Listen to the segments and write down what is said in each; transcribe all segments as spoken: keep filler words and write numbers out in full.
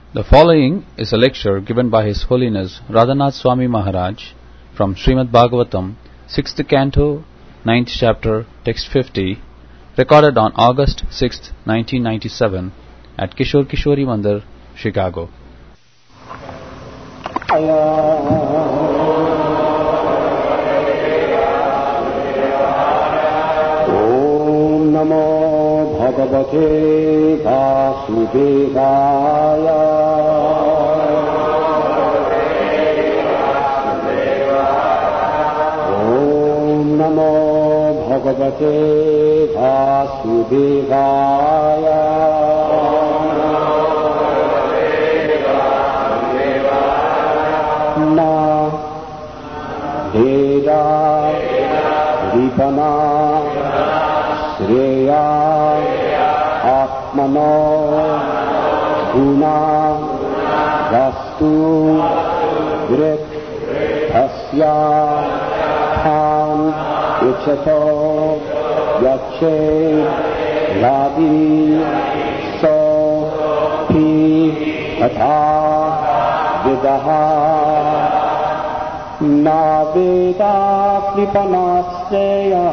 The following is a lecture given by His Holiness Radhanath Swami Maharaj from Srimad Bhagavatam, sixth Canto, ninth Chapter, Text fifty, recorded on August sixth, nineteen ninety-seven at Kishore Kishori Mandir, Chicago. Om Namo Bhagavate Vasudevaya. Om Namo Bhagavate Vasudevaya. Na Veda Vipana Shreya Atmano Guna Vastu Vrit Tasya Tham Ichato Yache Ladi So Pi Atha Vidaha Na Veda Kripanasya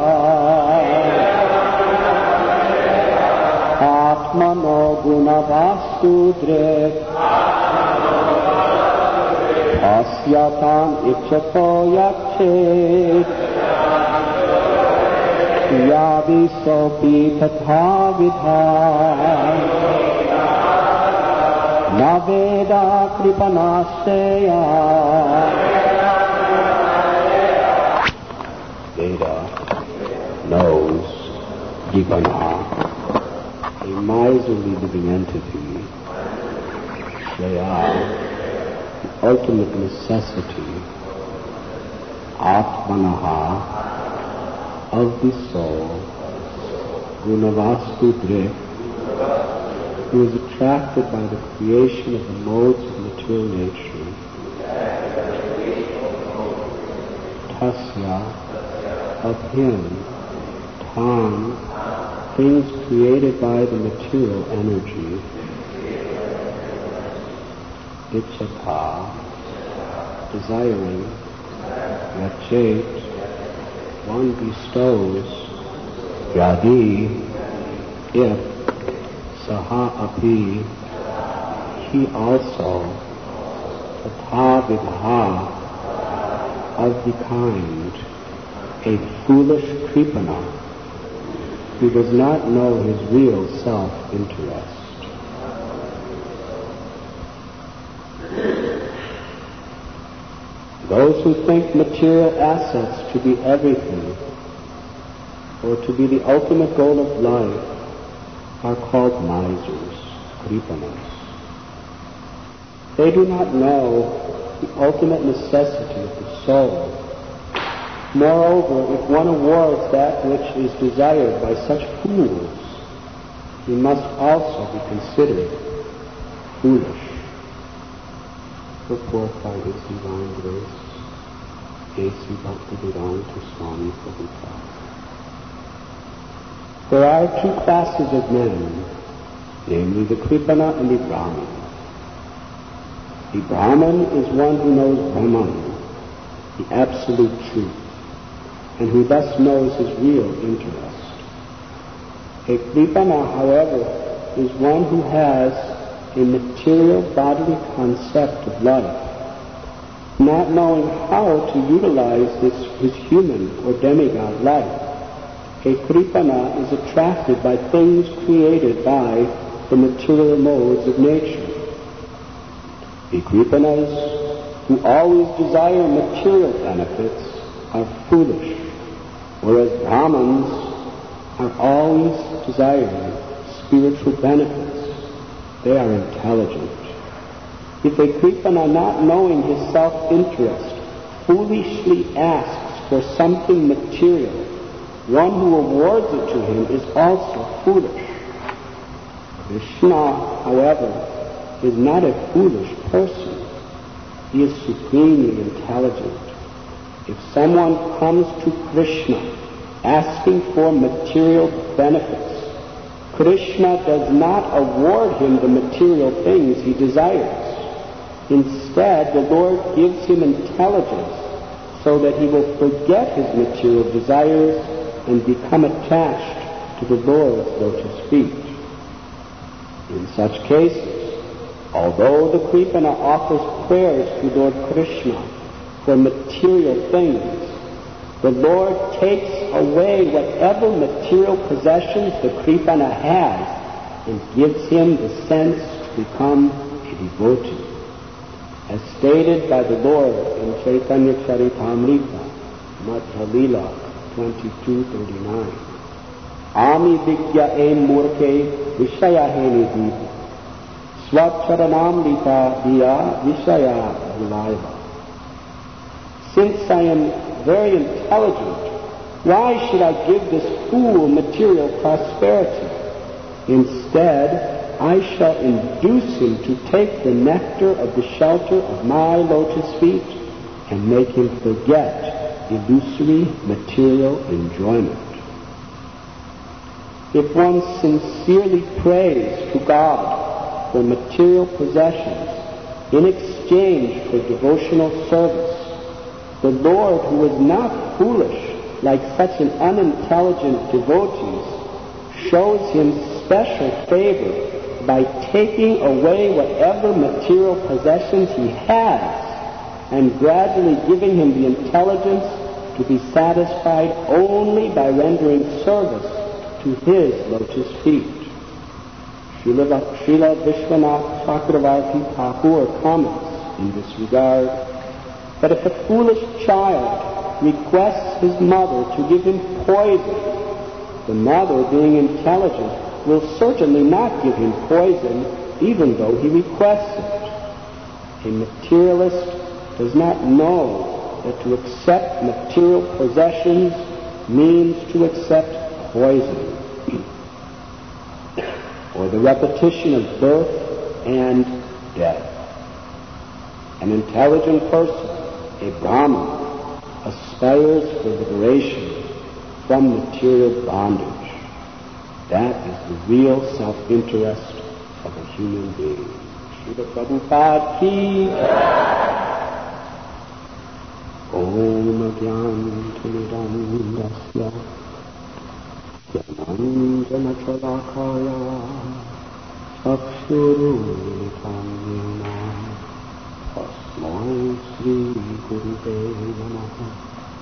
Atmano Guna Vastu Drit Asyatam Ichato Yachet Yadi Sopi Tatha Vidha Na Veda Kripanasya. Veda knows Vipana, a miserly living entity, Shreya, the ultimate necessity, Atmanaha, of the soul, Gunavastu Drit, who is attracted by the creation of the modes of material nature, Tasya, of him, Tam, things created by the material energy, Ichata, desiring, Yachet, one bestows, Yadi, if, Saha api, he also, Tatha Vidha, of the kind, a foolish Kripana, who does not know his real self-interest. Those who think material assets to be everything, or to be the ultimate goal of life, are called misers, Kripanas. They do not know the ultimate necessity of the soul. Moreover, if one awards that which is desired by such fools, he must also be considered foolish. Purport by His Divine Grace, A C Bhaktivedanta Swami Prabhupada. There are two classes of men, namely the Kripana and the Brahman. The Brahman is one who knows Brahman, the absolute truth, and who thus knows his real interest. A Kripana, however, is one who has a material bodily concept of life, not knowing how to utilize this his human or demigod life. A Kripana is attracted by things created by the material modes of nature. The Kripanas, who always desire material benefits, are foolish, whereas Brahmans are always desiring spiritual benefits. They are intelligent. If a Kripana, not knowing his self-interest, foolishly asks for something material, one who awards it to him is also foolish. Krishna, however, is not a foolish person. He is supremely intelligent. If someone comes to Krishna asking for material benefits, Krishna does not award him the material things he desires. Instead, the Lord gives him intelligence so that he will forget his material desires and become attached to the Lord's lotus feet. In such cases, although the Kripana offers prayers to Lord Krishna for material things, the Lord takes away whatever material possessions the Kripana has and gives him the sense to become a devotee. As stated by the Lord in Chaitanya Charitamrita, Madhya Lila twenty-two thirty-nine. Ami Vigya e Murke Vishaya Heni Swacharanamrita Diya Vishaya Vilaiva. Since I am very intelligent, why should I give this fool material prosperity? Instead, I shall induce him to take the nectar of the shelter of my lotus feet and make him forget illusory material enjoyment. If one sincerely prays to God for material possessions in exchange for devotional service, the Lord, who is not foolish like such an unintelligent devotee, shows him special favor by taking away whatever material possessions he has and gradually giving him the intelligence to be satisfied only by rendering service to his lotus feet. Srila, Srila Vishwanath Chakravarti Thakur comments in this regard that if a foolish child requests his mother to give him poison, the mother, being intelligent, will certainly not give him poison even though he requests it. A materialist does not know that to accept material possessions means to accept poison, or the repetition of birth and death. An intelligent person, a Brahman, aspires for liberation from material bondage. That is the real self-interest of a human being. Srila Prabhupada ki Om Gyanantinidam Dasya Gyananjana Chalakaya Chakshurumilitam Yena Tasmai Sri Gurave Namaha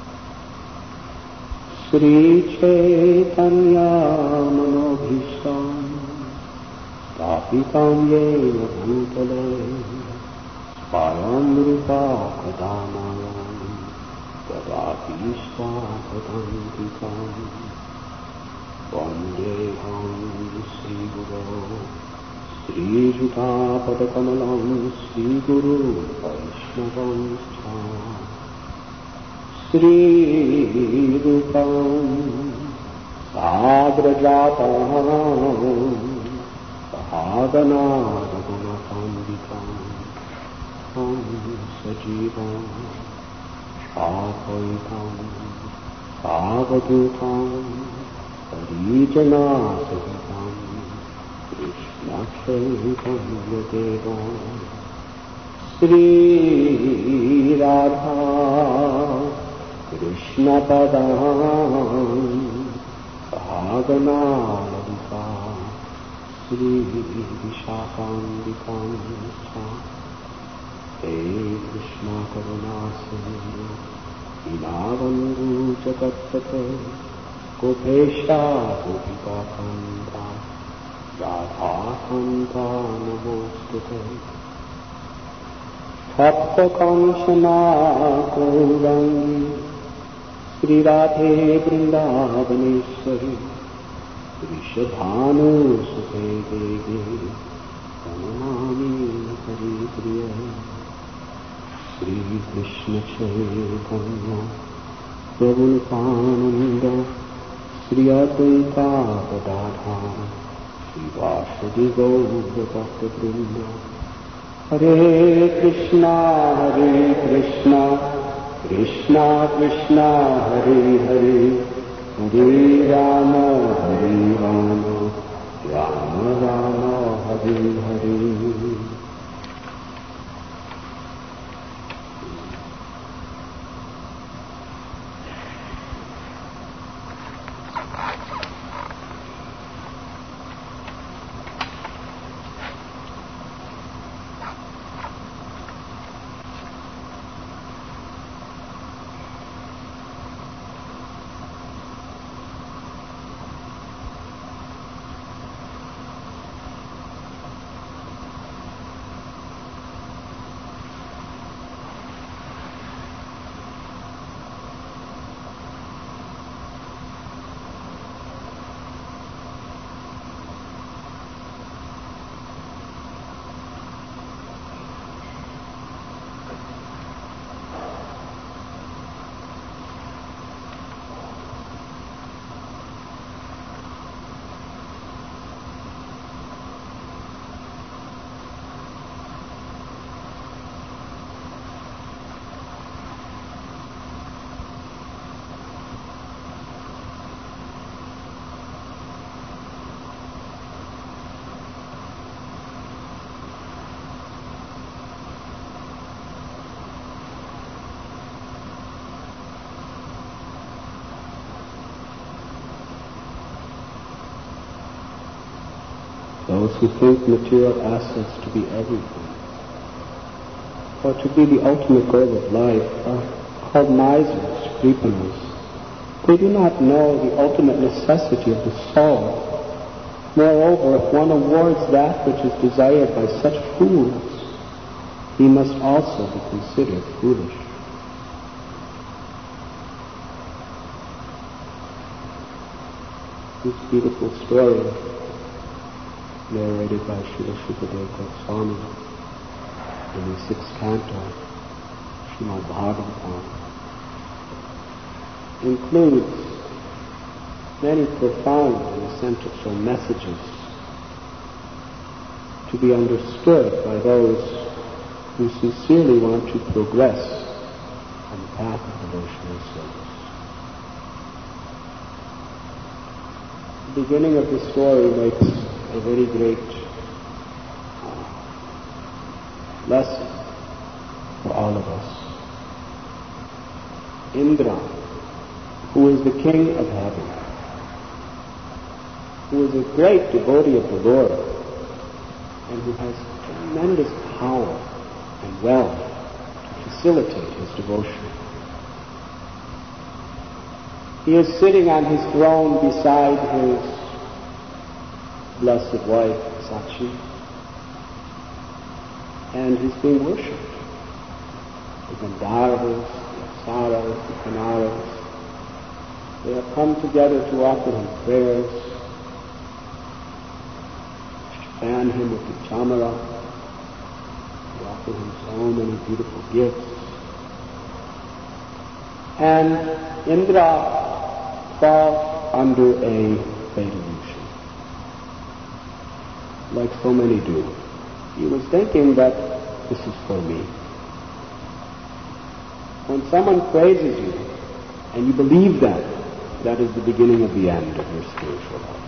Sri Chaitanya Manobhishtam Stapitam Yena Bhutale Swayam Rupa Kadamayam Dadati Swapadantikam Vandeham Sri Guru Sri Juta Padakamalam Sri Guru Vaishnavam Stha Sri Rupam Sagrajatam Sahagana Raghunathanvitam Tam Sajivam Shapaitam Savadutam Parijana Sahitam Krishna Chaitanya Devam Sri Radha Krishna Padam Sahagana Lalita Sri Vishakambikam He Krishna Karuna Sindhu Dinabandhu Jagatpate Gopesha Gopika Kanta Radha Kanta Namostute Tapta Kamshana Gaurangi Sri Radhe Vrindavaneshwari Rishabhanu Sute Devi Pranamami Hari Priya Sri Krishna Chaitanya Prabhu Nityananda Sri Advaita Gadadhara Sri Vasudeva Gaura Bhakta Vrinda Hare Krishna Hare Krishna Krishna Krishna Hare Hare Hare Rama Hare Rama Rama Rama Hari Hari. Those who think material assets to be everything, or to be the ultimate goal of life, are called misers, kripanas. They do not know the ultimate necessity of the soul. Moreover, if one awards that which is desired by such fools, he must also be considered foolish. This beautiful story, narrated by Srila Shukadeva Goswami in the sixth canto, Srimad Bhagavatam, includes many profound and essential messages to be understood by those who sincerely want to progress on the path of devotional service. The beginning of the story makes a very great lesson for all of us. Indra, who is the king of heaven, who is a great devotee of the Lord, and who has tremendous power and wealth to facilitate his devotion. He is sitting on his throne beside his blessed wife, Sachi, and he's being worshipped. The Gandharvas, the Apsaras, the Kanaras, they have come together to offer him prayers, to fan him with the chamara. They offer him so many beautiful gifts. And Indra falls under a fatal illusion, like so many do. He was thinking that this is for me. When someone praises you and you believe that, that is the beginning of the end of your spiritual life.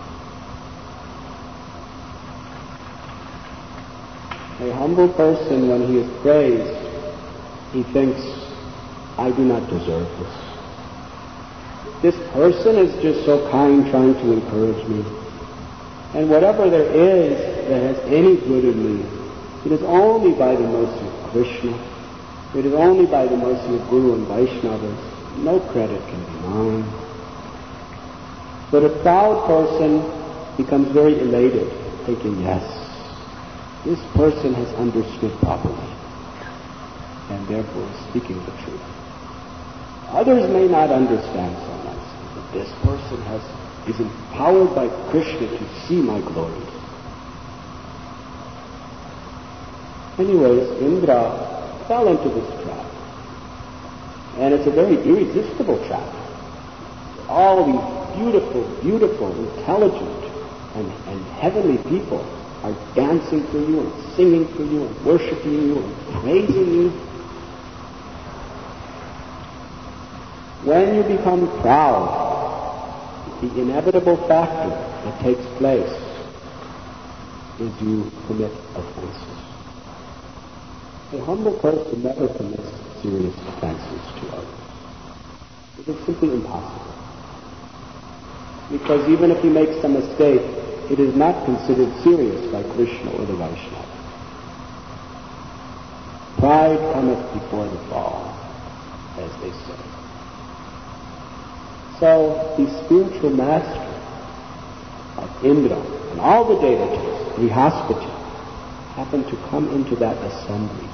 A humble person, when he is praised, he thinks, I do not deserve this. This person is just so kind, trying to encourage me. And whatever there is that has any good in me, it is only by the mercy of Krishna. It is only by the mercy of Guru and Vaishnavas. No credit can be mine. But a proud person becomes very elated, thinking, yes, this person has understood properly, and therefore is speaking the truth. Others may not understand so nicely, but this person has is empowered by Krishna to see my glories. Anyways, Indra fell into this trap. And it's a very irresistible trap. All these beautiful, beautiful, intelligent, and, and heavenly people are dancing for you and singing for you and worshiping you and praising you. When you become proud, the inevitable factor that takes place is you commit offenses. A humble person never commits serious offenses to others. It is simply impossible. Because even if he makes a mistake, it is not considered serious by Krishna or the Vaishnava. Pride cometh before the fall, as they say. So the spiritual master of Indra and all the devatas, Brihaspati, happened to come into that assembly.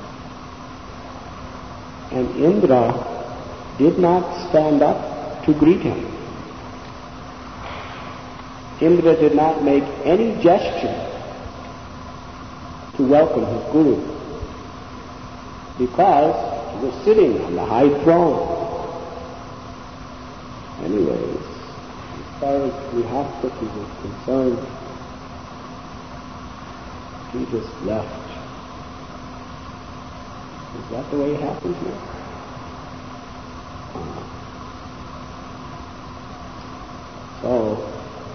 And Indra did not stand up to greet him. Indra did not make any gesture to welcome his guru, because he was sitting on the high throne. Anyways, as far as Brihaspati was concerned, he just left. Is that the way it happened here? Uh, so,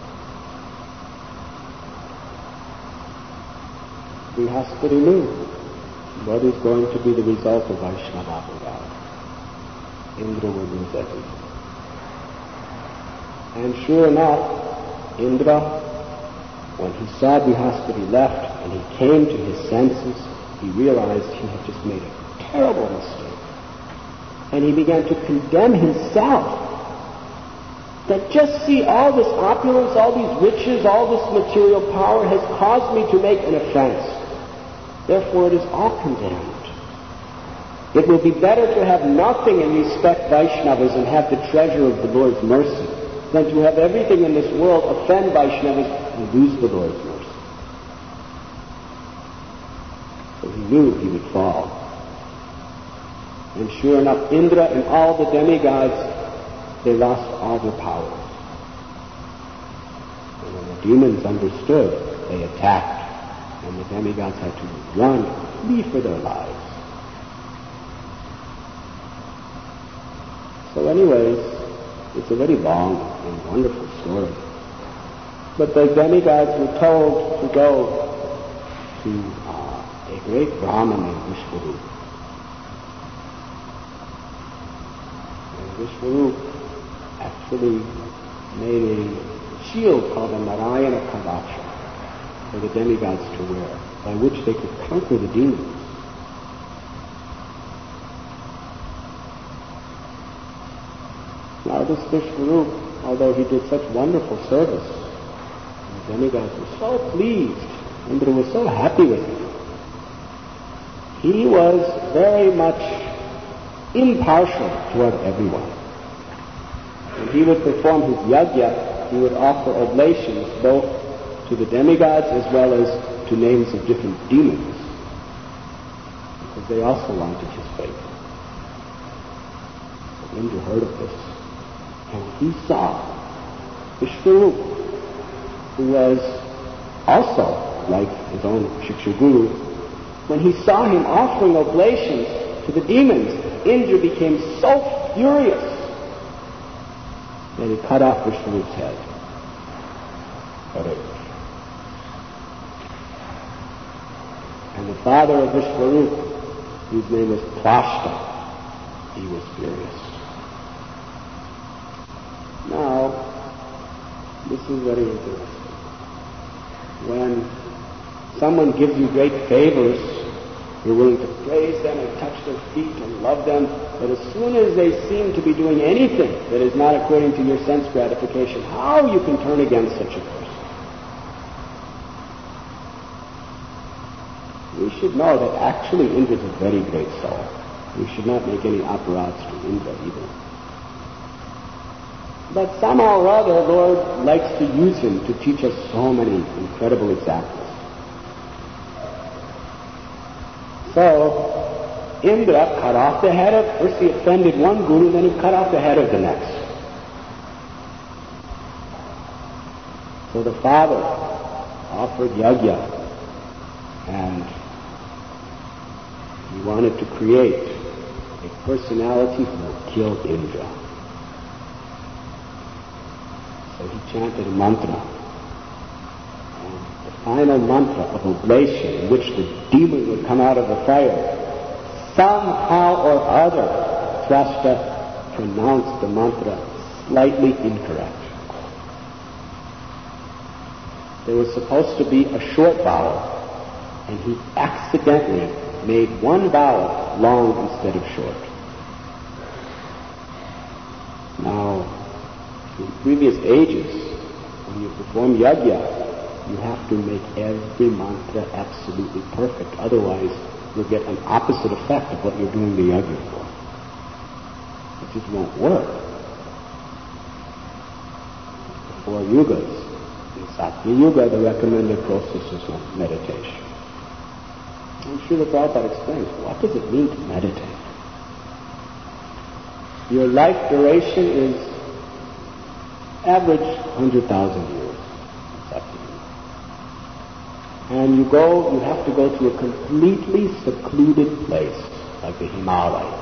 Brihaspati knew what is going to be the result of Vaishnava Avogada. Indra will lose everything. And sure enough, Indra, when he saw Brihaspati left and he came to his senses, he realized he had just made a terrible mistake. And he began to condemn himself. That just see, all this opulence, all these riches, all this material power has caused me to make an offense. Therefore it is all condemned. It will be better to have nothing and respect Vaishnavas and have the treasure of the Lord's mercy than to have everything in this world, offend Vaishnavas, and lose the Lord's mercy. So he knew he would fall. And sure enough, Indra and all the demigods, they lost all their powers. And when the demons understood, they attacked, and the demigods had to run, flee for their lives. So anyways, it's a very long and wonderful story. But the demigods were told to go to uh, a great Brahmin named Vishvarupa. And Vishvarupa actually made a shield called a Narayana Kavacha for the demigods to wear, by which they could conquer the demons. Now this Vishvarupa, although he did such wonderful service, the demigods were so pleased, Indra was so happy with him. He was very much impartial toward everyone. When he would perform his yajna, he would offer oblations both to the demigods as well as to names of different demons, because they also wanted his favor. So Indra heard of this, and he saw Vishvarupa, who was also like his own Shiksha Guru. When he saw him offering oblations to the demons, Indra became so furious that he cut off Vishvarupa's head. And the father of Vishvarupa, whose name was Plashta, he was furious. Now, this is very interesting. When someone gives you great favors, you're willing to praise them and touch their feet and love them, but as soon as they seem to be doing anything that is not according to your sense gratification, how you can turn against such a person? We should know that actually Indra is a very great soul. We should not make any aparats to Indra either. But somehow or other, the Lord likes to use him to teach us so many incredible examples. So, Indra cut off the head of, first he offended one guru, then he cut off the head of the next. So the father offered yajna, and he wanted to create a personality who would kill Indra. So he chanted a mantra, and the final mantra of oblation in which the demon would come out of the fire, somehow or other, Thrashta pronounced the mantra slightly incorrect. There was supposed to be a short vowel, and he accidentally made one vowel long instead of short. Now, in previous ages, when you perform yajna, you have to make every mantra absolutely perfect. Otherwise, you'll get an opposite effect of what you're doing the yajna for. It just won't work. The four yugas. In Satya Yuga, the recommended process is meditation. And Srila Prabhupada explains, what does it mean to meditate? Your life duration is average one hundred thousand years. And you go, you have to go to a completely secluded place, like the Himalayas.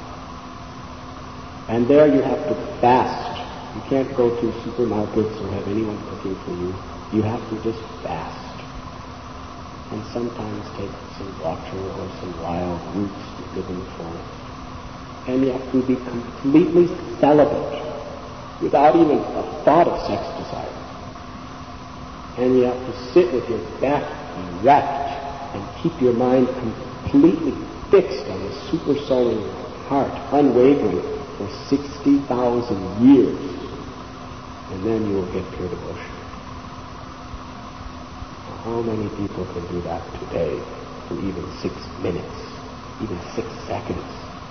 And there you have to fast. You can't go to supermarkets or have anyone cooking for you. You have to just fast. And sometimes take some water or some wild roots that live in the forest. And you have to be completely celibate, without even a thought of sex desire. And you have to sit with your back erect and keep your mind completely fixed on the super-soul in your heart, unwavering, for sixty thousand years. And then you will get pure devotion. Now, how many people can do that today for even six minutes, even six seconds?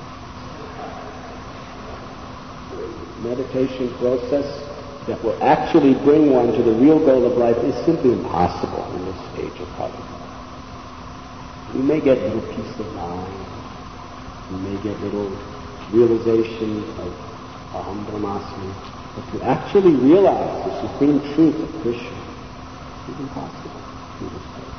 The meditation process that will actually bring one to the real goal of life is simply impossible in this age of Kali. You may get little peace of mind. You may get little realization of Aham Brahmasmi. But to actually realize the supreme truth of Krishna is impossible in this place.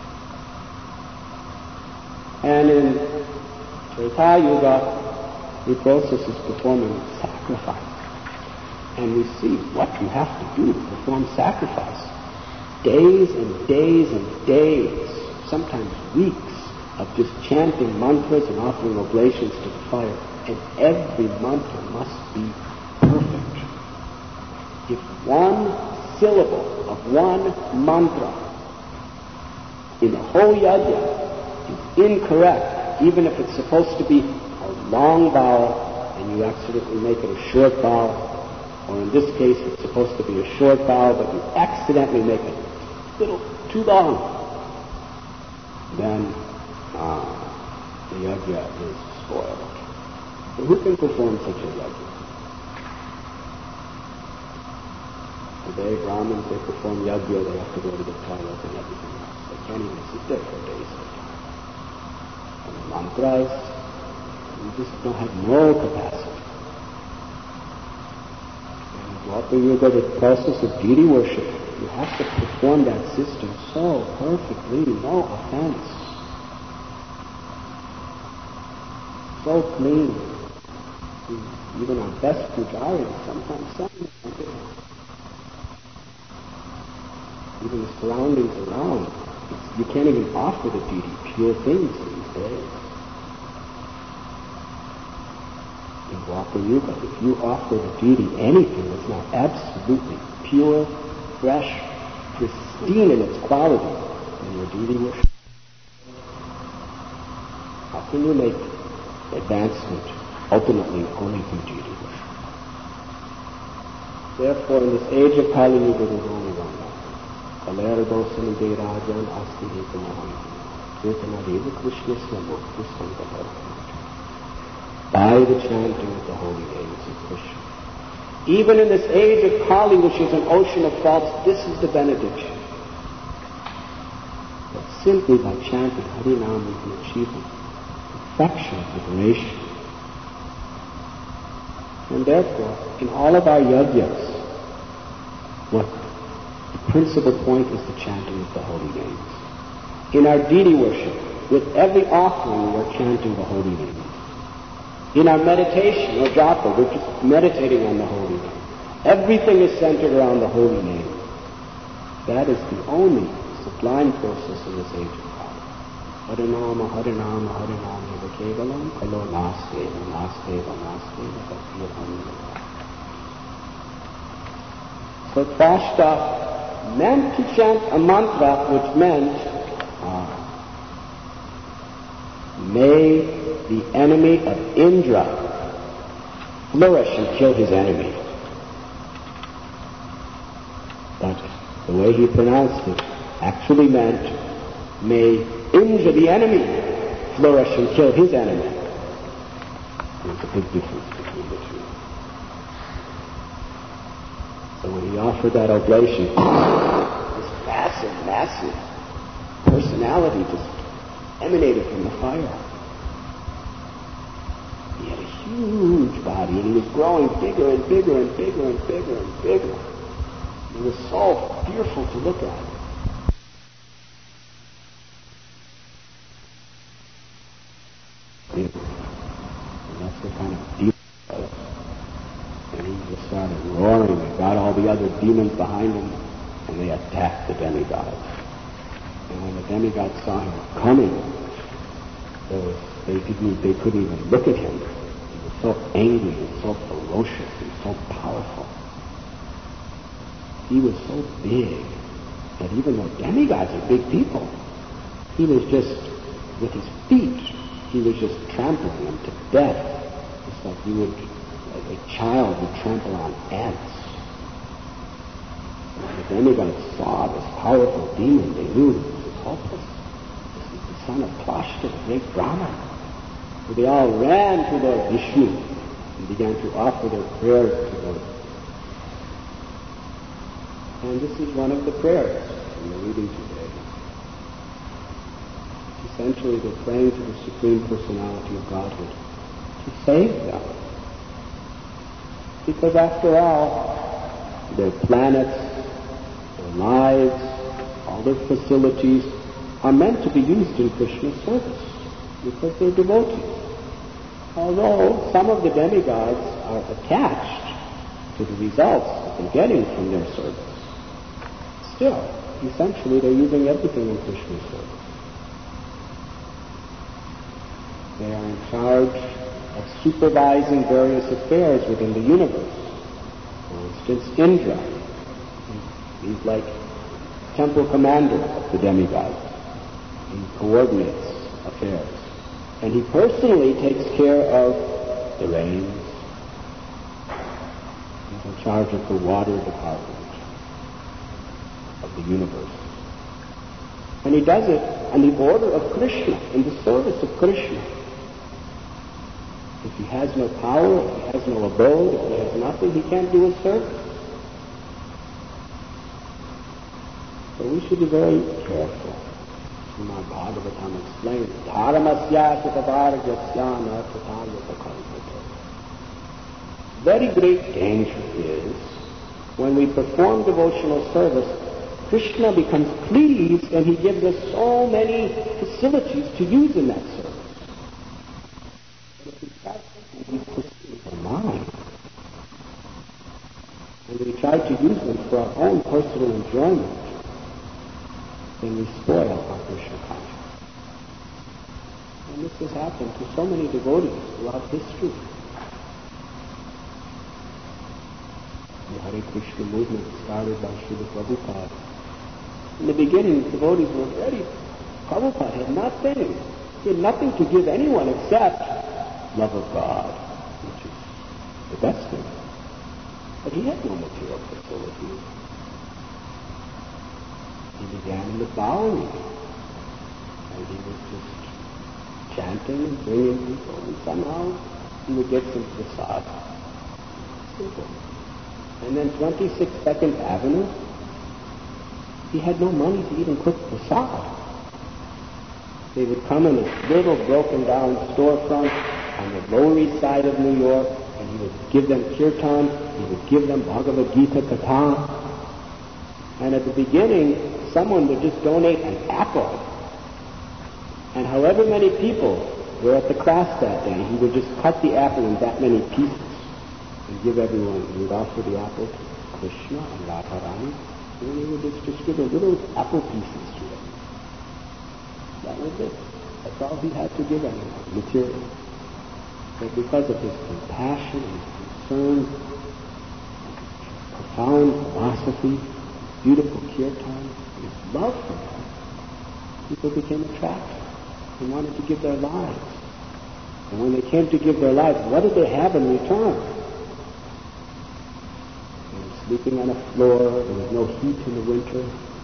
And in Treta Yuga, the process is performing sacrifice. And we see what you have to do to perform sacrifice. Days and days and days, sometimes weeks, of just chanting mantras and offering oblations to the fire. And every mantra must be perfect. If one syllable of one mantra in the whole yajna is incorrect, even if it's supposed to be a long vowel and you accidentally make it a short vowel, or in this case it's supposed to be a short vowel but you accidentally make it a little too long, then uh, the yajna is spoiled. So who can perform such a yajna? Today, Brahmins, they perform yajna, they have to go to the toilet and everything else. They can't even sit there for days at a time. And the mantras, you just don't have no capacity. And Dwapara Yuga, the process of deity worship, you have to perform that system so perfectly, no offense. So clean. Even our best pujaris, sometimes some even the surroundings around, it's, you can't even offer the deity pure things these days. In Dwapara Yuga, if you offer the deity anything that's not absolutely pure, fresh, pristine in its quality, then your deity worship. How can you make advancement ultimately only through deity worship? Therefore, in this age of Kali Yuga, there's only one. Kalera dosam derajan asti ekamaham. Kirtanadeva Krishna samukta sankapara. By the chanting of the holy names of Krishna. Even in this age of Kali, which is an ocean of faults, this is the benediction. That simply by chanting Harinam we can achieve the perfection of liberation. And therefore, in all of our yajnas, what the principal point is the chanting of the holy names. In our deity worship, with every offering we are chanting the holy names. In our meditation or japa, we're just meditating on the holy name. Everything is centered around the holy name. That is the only line process in this age of Kali. Harinama, Harinama, Harinama, Eva Kevalam, Kalo Nasteva, Nasteva, Nasteva, Bhakti. So Tvashta meant to chant a mantra which meant, uh, may the enemy of Indra flourish and kill his enemy. But the way he pronounced it actually meant, may Indra, the enemy, flourish and kill his enemy. There's a big difference between the two. So when he offered that oblation, this massive, massive personality just emanated from the fire. He had a huge body, and he was growing bigger and bigger and bigger and bigger and bigger. It was so fearful to look at. And that's the kind of deep. And he just started roaring and got all the other demons behind him, and they attacked the demigods. And when the demigods saw him coming, there was, they didn't, they couldn't even look at him. He was so angry and so ferocious and so powerful. He was so big that even though demigods are big people, he was just, with his feet, he was just trampling them to death. It's like he would, like a child would trample on ants. And when the demigods saw this powerful demon, they knew this was hopeless. This is the son of Tvashta, the great Brahman. So they all ran to Lord Vishnu and began to offer their prayers to Lord. And this is one of the prayers we are reading today. Essentially, they're praying to the Supreme Personality of Godhead to save them. Because after all, their planets, their lives, all their facilities are meant to be used in Krishna's service because they're devotees. Although some of the demigods are attached to the results that they're getting from their service, still, essentially, they're using everything in Krishna's service. They are in charge of supervising various affairs within the universe. For instance, Indra. He's like temple commander of the demigods. He coordinates affairs. And he personally takes care of the rains. He's in charge of the water department of the universe. And he does it on the order of Krishna, in the service of Krishna. If he has no power, if he has no abode, if he has nothing, he can't do his service. So we should be very careful. Srimad Bhagavatam explains, Dharamasya Chitavargasyana Tatayatakalpate. Very great danger is when we perform devotional service, Krishna becomes pleased and he gives us so many facilities to use in that service. But if we try to use this in our mind, and we try to use them for our own personal enjoyment, then we spoil our Krishna consciousness. And this has happened to so many devotees throughout history. The Hare Krishna movement started by Srila Prabhupada. In the beginning, the devotees were ready. Prabhupada had nothing. He had nothing to give anyone except love of God, which is the best thing. But he had no material facilities. He began in the Bowery, and he was just chanting and bringing people, and somehow he would get some prasad. Simple. And then twenty-sixth Second Avenue, he had no money to even cook prasad. They would come in a little broken down storefront on the Lower East Side of New York, and he would give them kirtan, he would give them Bhagavad Gita Katha. And at the beginning, someone would just donate an apple. And however many people were at the class that day, he would just cut the apple in that many pieces and give everyone. He would offer the apple to Krishna and Radharani, And he would just distribute little apple pieces to them. That was it. That's all he had to give anyone, material. But because of his compassion, his concern, profound philosophy, beautiful kirtan, his love for them, people became attracted and wanted to give their lives. And when they came to give their lives, what did they have in return? They were sleeping on a floor, there was no heat in the winter.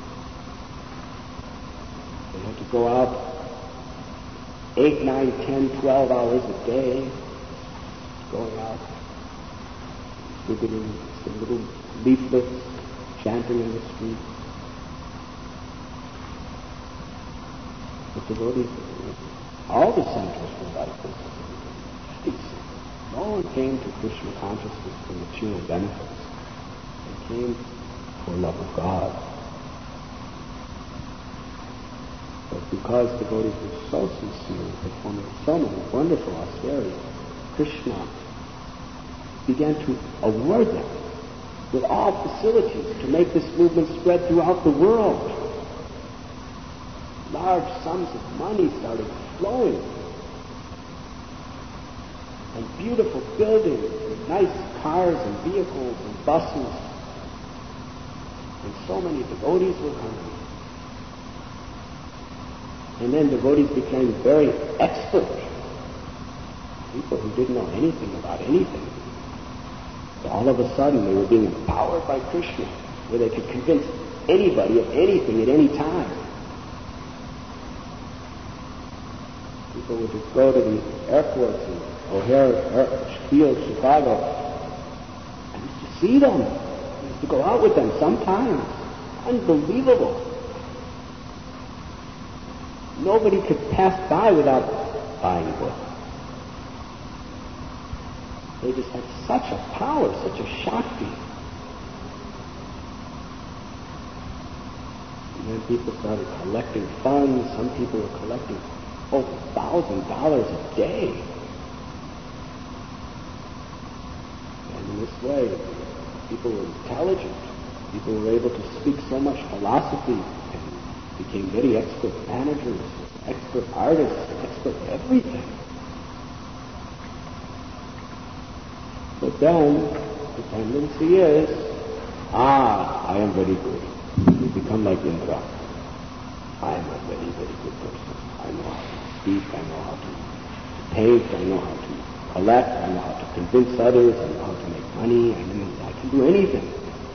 They had to go out eight, nine, ten, twelve hours a day, going out, distributing some little leaflets, chanting in the street. The devotees, all the centers were like this. No one came to Krishna consciousness for material benefits. They came for love of God. But because devotees were so sincere, performing so many wonderful austerities, Krishna began to award them with all facilities to make this movement spread throughout the world. Large sums of money started flowing, and beautiful buildings, and nice cars and vehicles and buses, and so many devotees were coming. And then devotees became very expert, people who didn't know anything about anything. So all of a sudden they were being empowered by Krishna, where they could convince anybody of anything at any time. People would just go to the airports in O'Hare Field, Chicago. I used to see them. I used to go out with them sometimes. Unbelievable. Nobody could pass by without buying a book. They just had such a power, such a Shakti. And then people started collecting funds. Some people were collecting over a thousand dollars a day. And in this way, people were intelligent. People were able to speak so much philosophy and became very expert managers, expert artists, expert everything. But then the tendency is, ah, I am very good. You become like Indra. I am a very, very good person. I know how to speak, I know how to, to paint, I know how to collect, I know how to convince others, I know how to make money, I, mean, I can do anything.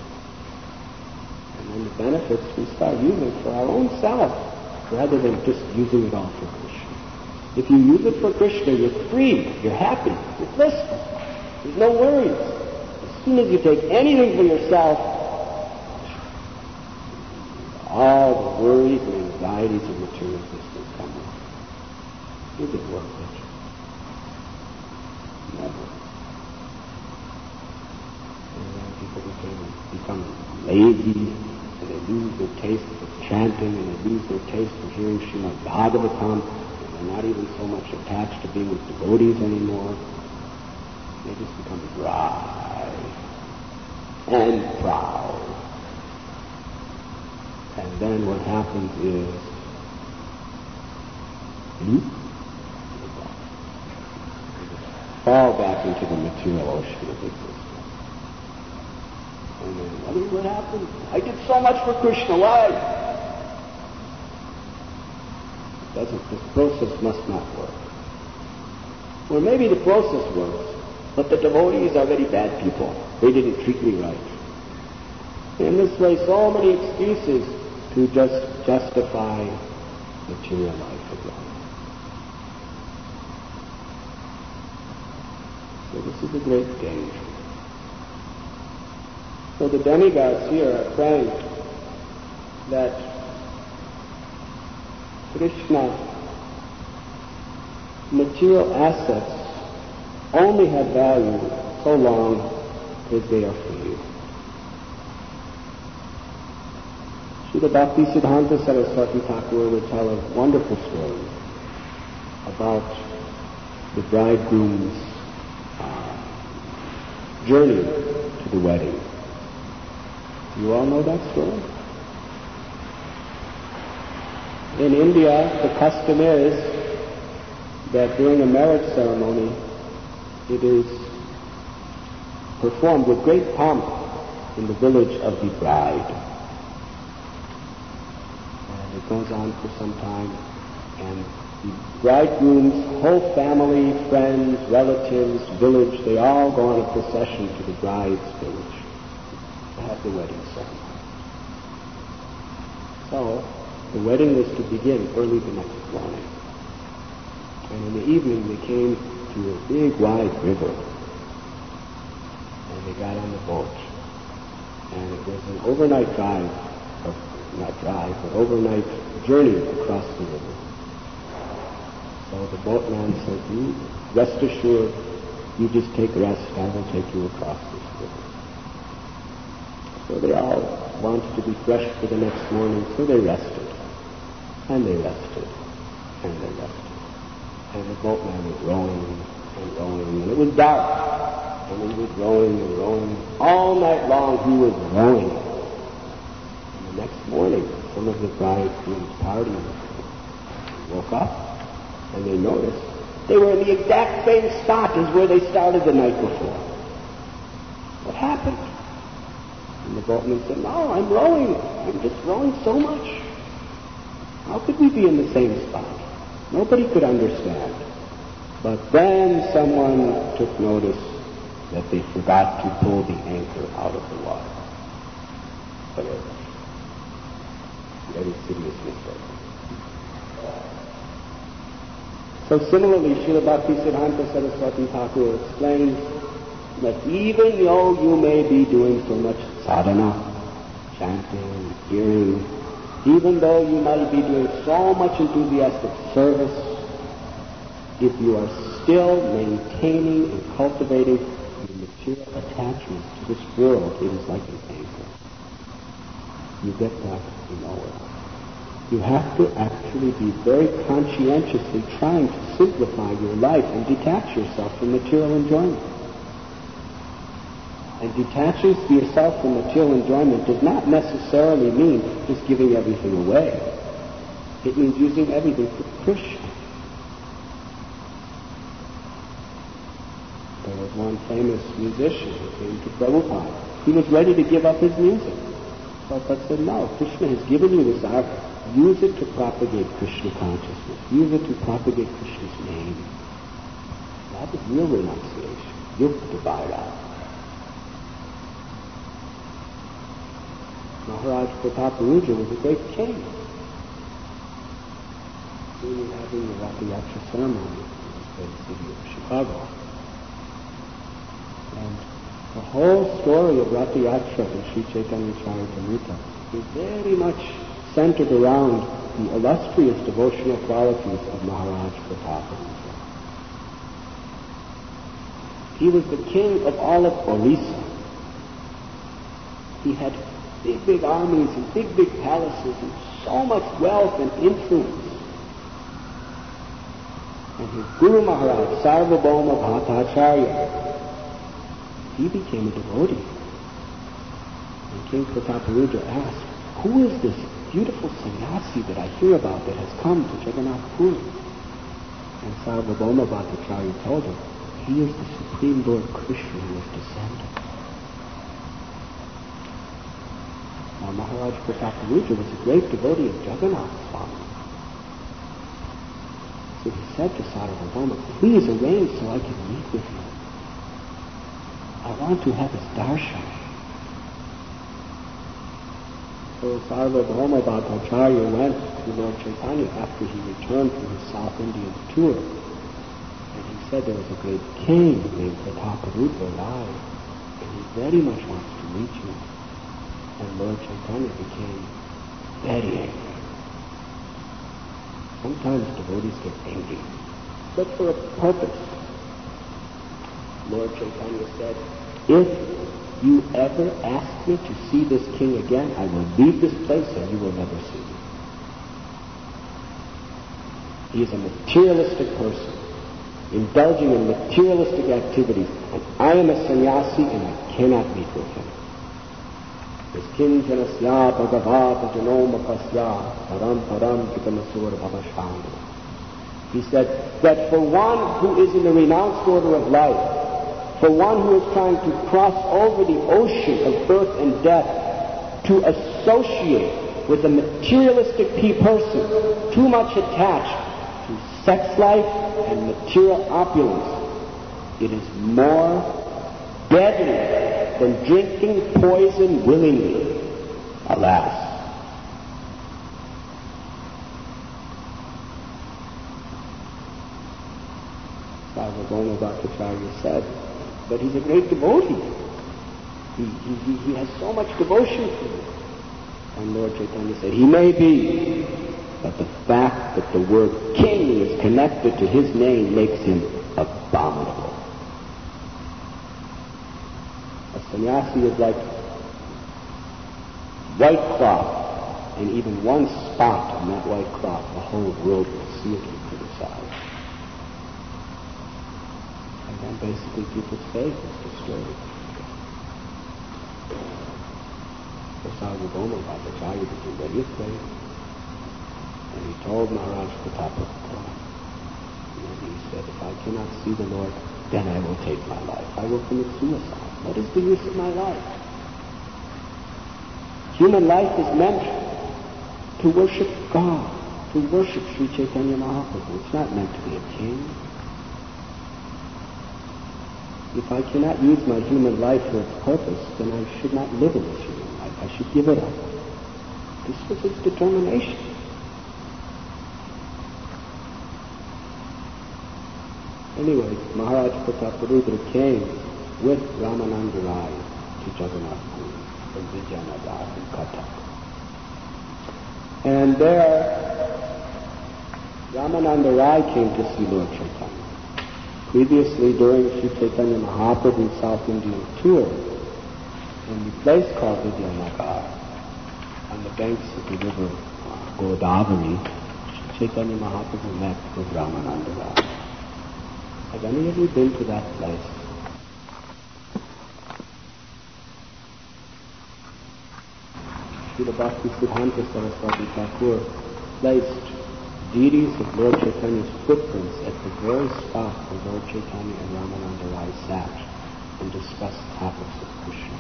And then the benefits we start using for our own self, rather than just using it all for Krishna. If you use it for Krishna, you're free, you're happy, you're blissful. There's no worries. As soon as you take anything for yourself, all the worries and anxieties of material existence come in. Is it worth it? Never. And then people become, become lazy, and they lose their taste for chanting, and they lose their taste for hearing Srimad Bhagavatam, and they're not even so much attached to being with devotees anymore. They just become dry and proud. And then what happens is, hmm? they fall back into the material ocean of existence. And then, what is what happens? I did so much for Krishna, why? It doesn't, this process must not work. Or maybe the process works, but the devotees are very bad people. They didn't treat me right. In this way, so many excuses to just justify material life again. So this is a great danger. So the demigods here are praying that Krishna, material assets only have value so long as they are for you. Srila Bhaktisiddhanta Saraswati Thakur would tell a wonderful story about the bridegroom's uh, journey to the wedding. You all know that story? In India, the custom is that during a marriage ceremony, it is performed with great pomp in the village of the bride. And it goes on for some time, and the bridegroom's whole family, friends, relatives, village, they all go on a procession to the bride's village to have the wedding ceremony. So, the wedding was to begin early the next morning. And in the evening they came to a big wide river. And they got on the boat. And it was an overnight drive, or not drive, but overnight journey across the river. So the boatman said, you rest assured, you just take rest, I will take you across this river. So they all wanted to be fresh for the next morning, so they rested. And they rested. And they rested. And the boatman was rowing and rowing, and it was dark. And he was rowing and rowing. All night long he was rowing. And the next morning, some of the bridegroom's party woke up, and they noticed they were in the exact same spot as where they started the night before. What happened? And the boatman said, no, I'm rowing. I'm just rowing so much. How could we be in the same spot? Nobody could understand. But then someone took notice that they forgot to pull the anchor out of the water. Very, very serious mistake. So similarly, Srila Bhaktisiddhanta Saraswati Thakur explains that even though you may be doing so much sadhana, chanting, hearing, even though you might be doing so much enthusiastic service, if you are still maintaining and cultivating your material attachments to this world, it is like an anchor. You get practically nowhere. You have to actually be very conscientiously trying to simplify your life and detach yourself from material enjoyment. And detaching yourself from material enjoyment does not necessarily mean just giving everything away. It means using everything for Krishna. There was one famous musician who came to Prabhupada. He was ready to give up his music. Prabhupada said, no, Krishna has given you this art. Use it to propagate Krishna consciousness. Use it to propagate Krishna's name. That is real renunciation. Yukta Vaira. Maharaj Prataparuja was a great king. We were having the Ratha Yatra ceremony in the great city of Chicago. And the whole story of Ratha Yatra in Sri Chaitanya Charitamrita is very much centered around the illustrious devotional qualities of Maharaj Prataparuja. He was the king of all of Orissa. He had big, big armies and big, big palaces and so much wealth and influence. And his Guru Maharaj, Sarvabhauma Bhattacharya, he became a devotee. And King Prataparuja asked, who is this beautiful sannyasi that I hear about that has come to Jagannath Puri? And Sarvabhauma Bhattacharya told him, he is the Supreme Lord Krishna who is descended. Now Maharaj Prataparuja was a great devotee of Jagannath Swami. So he said to Sarvabhauma, please arrange so I can meet with him. I want to have his darshan. So Sarvabhauma Bhattacharya went to Lord Chaitanya after he returned from his South Indian tour. And he said there was a great king named Prataparudra Rai, and he very much wants to meet you. And Lord Chaitanya became very angry. Sometimes devotees get angry, but for a purpose. Lord Chaitanya said, if you ever ask me to see this king again, I will leave this place and you will never see me. He is a materialistic person, indulging in materialistic activities, and I am a sannyasi and I cannot meet with him. Yaskinjana sya bhagavata janoma pasya param param jitamasur bhavashana. He said that for one who is in the renounced order of life, for one who is trying to cross over the ocean of birth and death, to associate with a materialistic person too much attached to sex life and material opulence, it is more deadly than drinking poison willingly. Alas. Sarvabhauma Bhattacharya said, but he's a great devotee. He, he, he, he has so much devotion for you. And Lord Chaitanya said, he may be, but the fact that the word king is connected to his name makes him abominable. A sannyasi is like white cloth, and even one spot on that white cloth, the whole world will see it and criticize. And then basically people's faith is destroyed. So Sarvabhauma Bhattacharya became very afraid, and he told Maharaj Pratapagupta, he said, if I cannot see the Lord, then I will take my life. I will commit suicide. What is the use of my life? Human life is meant to worship God, to worship Sri Chaitanya Mahaprabhu. It's not meant to be a king. If I cannot use my human life for its purpose, then I should not live in this human life. I should give it up. This was his determination. Anyway, Maharaj Prataparudra came with Ramananda Rai to Jagannath Puri from Vijayanagar and Cuttack. And there, Ramananda Rai came to see Lord Chaitanya. Previously, during Sri Chaitanya Mahaprabhu's South Indian tour, in the place called Vijayanagar, on the banks of the river uh, Godavari, Sri Chaitanya Mahaprabhu met with Ramananda Rai. Have any of you been to that place? Srila Bhaktisiddhanta Saraswati Thakur placed deities of Lord Chaitanya's footprints at the very spot where Lord Chaitanya and Ramananda Rai sat and discussed topics of Krishna.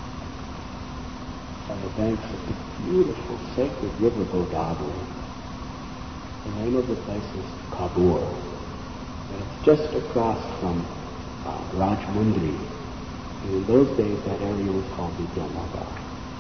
On the banks of the beautiful sacred river Godavari. The name of the place is Kabur. And it's just across from uh, Rajmundri. And in those days, that area was called Vidyanagar.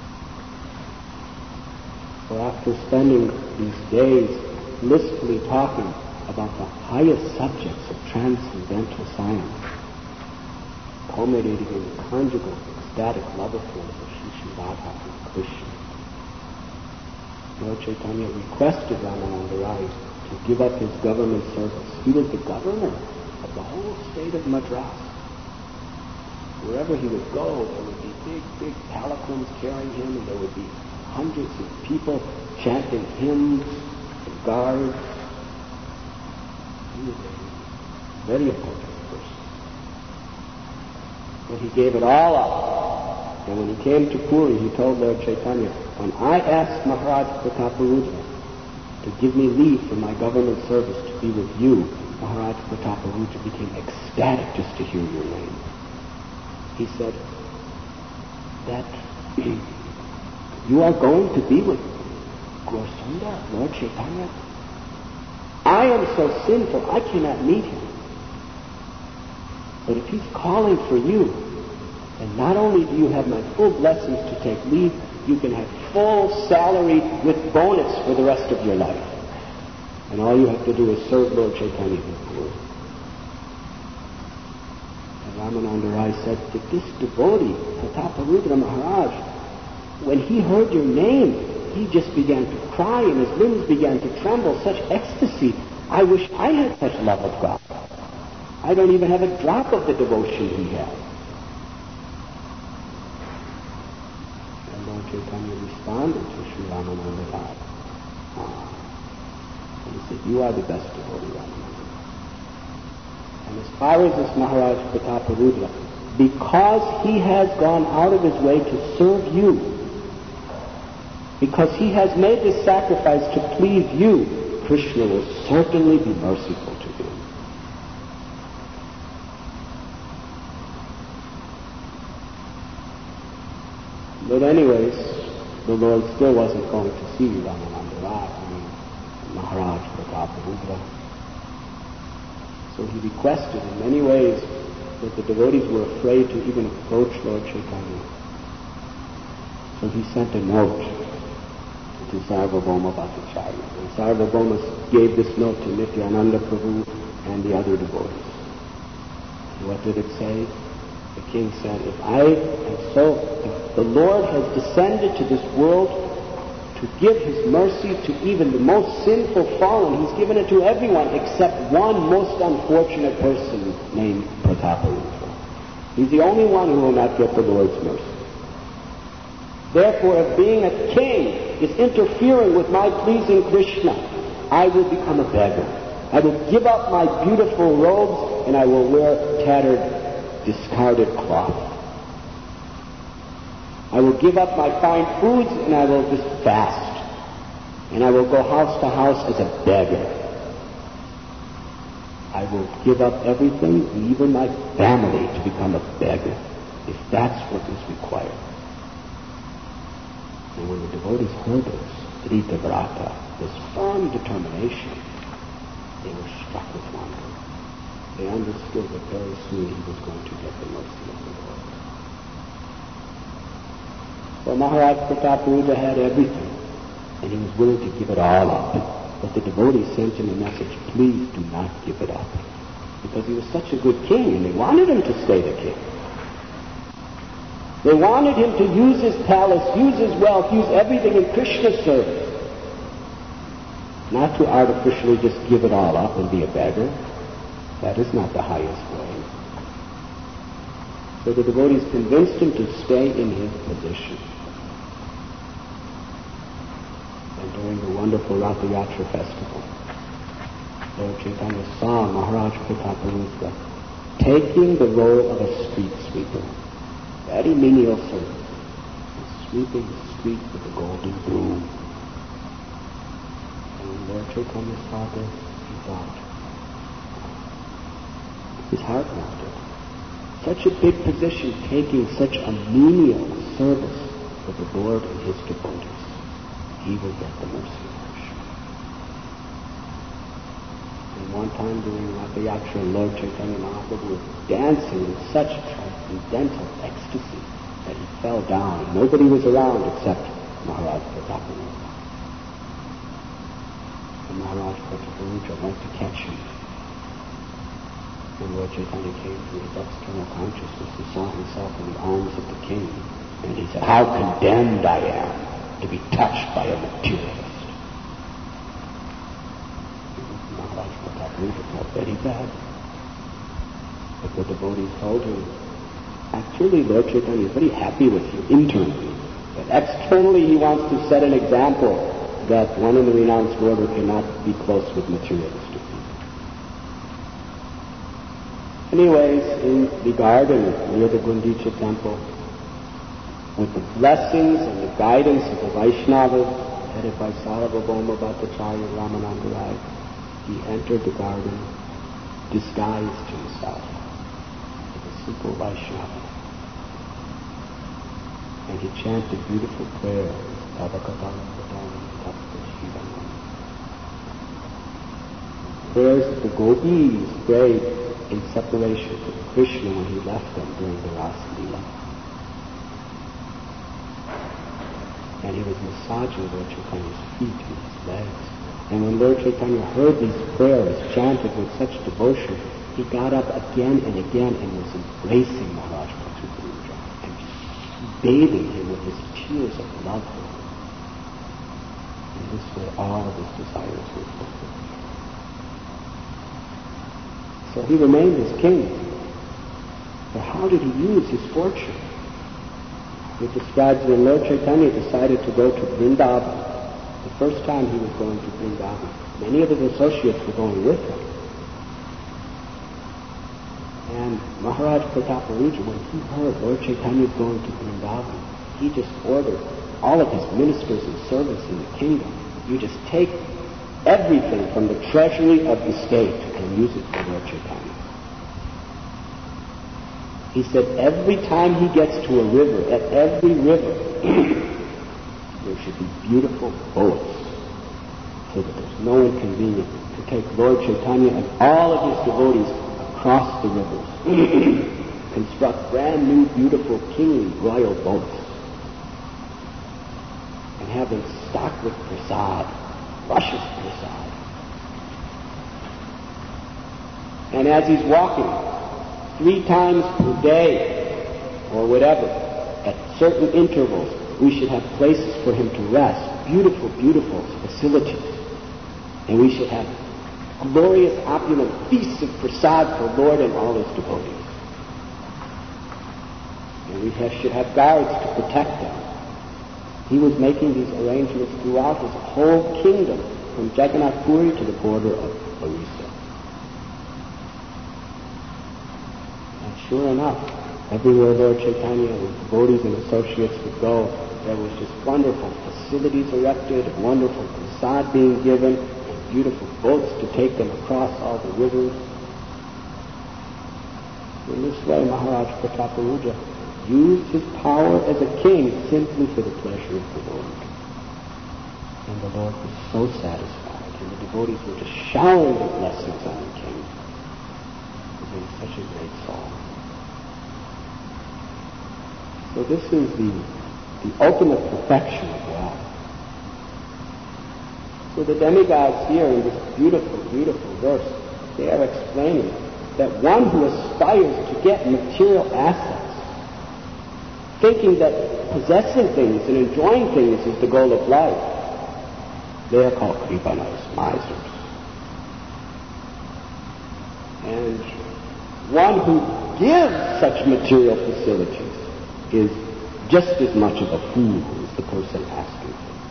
So after spending these days blissfully talking about the highest subjects of transcendental science, culminating in the conjugal, ecstatic love affairs of Shri Shri Radha and Krishna, Lord Chaitanya requested Ramananda Rai to give up his government service. He was the governor of the whole state of Madras. Wherever he would go, there would be big, big palanquins carrying him, and there would be hundreds of people chanting hymns, and guards. He was a very important person. But he gave it all up. And when he came to Puri, he told Lord Chaitanya, when I asked Maharaj Prataparudra to give me leave from my government service to be with you, Maharaj Prataparudra became ecstatic just to hear your name. He said that you are going to be with Gaurasunda, Lord Chaitanya. I am so sinful, I cannot meet him. But if he's calling for you, then not only do you have my full blessings to take leave, you can have full salary with bonus for the rest of your life. And all you have to do is serve Lord Chaitanya before. And Ramananda Rai said that this devotee, Prataparudra Maharaj, when he heard your name, he just began to cry and his limbs began to tremble, such ecstasy. I wish I had such love of God. I don't even have a drop of the devotion he has. And Lord Chaitanya responded to Sri Ramananda Rai. Ah. And he said, you are the best devotee, Ramananda. And as far as this Maharaj Prataparudra, because he has gone out of his way to serve you, Because he has made this sacrifice to please you, Krishna will certainly be merciful to you. But anyways, the Lord still wasn't going to see Ramananda Rai, I mean, Maharaj Prataparudra. So he requested in many ways that the devotees were afraid to even approach Lord Chaitanya. So he sent a note to Sarvabhauma Bhattacharya. And Sarvabhauma gave this note to Nityananda Prabhu and the other devotees. What did it say? The king said, if I am so, if the Lord has descended to this world to give his mercy to even the most sinful fallen, he's given it to everyone except one most unfortunate person named Prataparudra. He's the only one who will not get the Lord's mercy. Therefore, if being a king is interfering with my pleasing Krishna, I will become a beggar. I will give up my beautiful robes and I will wear tattered, discarded cloth. I will give up my fine foods and I will just fast. And I will go house to house as a beggar. I will give up everything, even my family, to become a beggar, if that's what is required. And when the devotees heard this, Dhritarashtra, this firm determination, they were struck with wonder. They understood that very soon he was going to get the mercy of the Lord. Well, Maharaj Prataparudra had everything, and he was willing to give it all up. But the devotees sent him a message, please do not give it up. Because he was such a good king, and they wanted him to stay the king. They wanted him to use his palace, use his wealth, use everything in Krishna's service. Not to artificially just give it all up and be a beggar. That is not the highest way. So the devotees convinced him to stay in his position. And during the wonderful Ratha Yatra festival, Lord Chaitanya saw Maharaj Prataparudra taking the role of a street sweeper. Very menial service. Sweeping the street with a golden broom. And when Lord Chaitanya saw this, he thought, his heart melted. Such a big position taking such a menial service for the Lord and his devotees. He will get the mercy of Krishna. And one time during Ratha Yatra, Lord Chaitanya Mahaprabhu was dancing in such transcendental ecstasy that he fell down, and nobody was around except Maharaj Prataparudra. And Maharaj Prataparudra went to catch him. When Lord Chaitanya came to his external consciousness, he saw himself in the arms of the king, and he said, how condemned I am to be touched by a materialist. Maharaj Prataparudra felt very bad. But the devotees told him, actually Lord Chaitanya is very happy with you internally, but externally he wants to set an example that one in the renounced order cannot be close with materialistic people. Anyways, in the garden near the Gundicha temple, with the blessings and the guidance of the Vaishnavas, headed by Sarvabhauma Bhattacharya Ramananda Rai, he entered the garden, disguised himself as a simple Vaishnava. And he chanted beautiful prayers, prayers that the gopis prayed in separation from Krishna when he left them during the Rasa Leela. And he was massaging Lord Chaitanya's feet and his legs. And when Lord Chaitanya heard these prayers chanted with such devotion, he got up again and again and was embracing Maharaj Prataparudra and bathing him with his tears of love for him. And this way all of his desires were fulfilled. So he remained as king. But how did he use his fortune? It describes when Lord Chaitanya decided to go to Vrindavan. The first time he was going to Vrindavan, many of his associates were going with him. And Maharaj Prataparudra, when he heard Lord Chaitanya was going to Vrindavan, he just ordered all of his ministers and servants in the kingdom. You just take everything from the treasury of the state and use it for Lord Chaitanya. He said every time he gets to a river, at every river, there should be beautiful boats so that there's no inconvenience to take Lord Chaitanya and all of his devotees across the rivers. Construct brand new, beautiful, kingly, royal boats and have them stocked with prasad, luscious prasad. And as he's walking, three times per day, or whatever, at certain intervals, we should have places for him to rest, beautiful, beautiful facilities. And we should have glorious, opulent feasts of prasad for Lord and all his devotees. And we have, should have guards to protect them. He was making these arrangements throughout his whole kingdom, from Jagannath Puri to the border of Orissa. And sure enough, everywhere Lord Chaitanya and his devotees and associates would go, there was just wonderful facilities erected, wonderful prasad being given, and beautiful boats to take them across all the rivers. In this way, Maharaj Prataparuja used his power as a king simply for the pleasure of the Lord. And the Lord was so satisfied, and the devotees were just showering their blessings on the king. He was such a great soul. So this is the, the ultimate perfection of God. So the demigods here in this beautiful, beautiful verse, they are explaining that one who aspires to get material assets, thinking that possessing things and enjoying things is the goal of life, they are called kripanas, misers. And one who gives such material facilities is just as much of a fool as the person asking for them.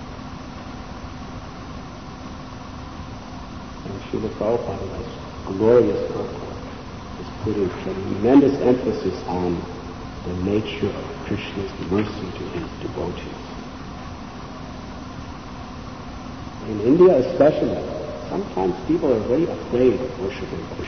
And Srila Prabhupada, in this glorious purport, is putting tremendous emphasis on the nature of Krishna's mercy to his devotees. In India especially, sometimes people are very afraid of worshiping Krishna.